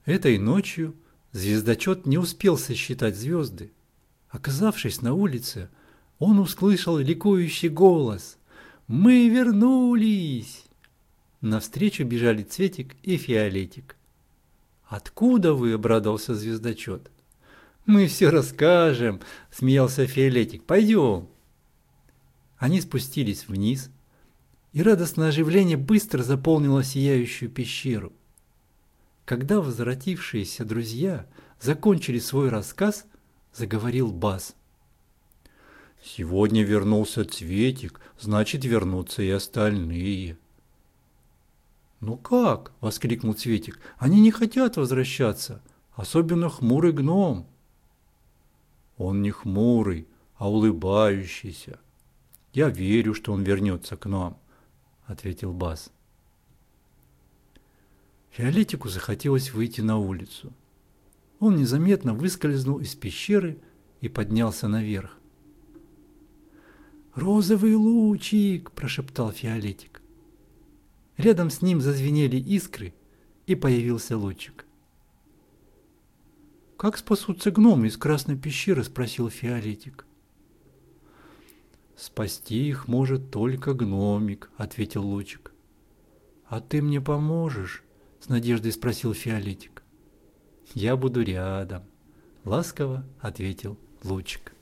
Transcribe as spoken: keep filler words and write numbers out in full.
Этой ночью звездочет не успел сосчитать звезды. Оказавшись на улице, он услышал ликующий голос: «Мы вернулись!» Навстречу бежали Цветик и Фиолетик. «Откуда вы?» – обрадовался звездочет. «Мы все расскажем», – смеялся Фиолетик. «Пойдем». Они спустились вниз, и радостное оживление быстро заполнило сияющую пещеру. Когда возвратившиеся друзья закончили свой рассказ, заговорил Бас. «Сегодня вернулся Цветик, значит, вернутся и остальные». «Ну как?» – воскликнул Цветик. «Они не хотят возвращаться, особенно хмурый гном». «Он не хмурый, а улыбающийся. Я верю, что он вернется к нам», – ответил Бас. Фиолетику захотелось выйти на улицу. Он незаметно выскользнул из пещеры и поднялся наверх. «Розовый лучик!» – прошептал Фиолетик. Рядом с ним зазвенели искры, и появился лучик. «Как спасутся гномы из Красной пещеры?» – спросил Фиолетик. «Спасти их может только гномик», – ответил лучик. «А ты мне поможешь?» – с надеждой спросил Фиолетик. «Я буду рядом», – ласково ответил лучик.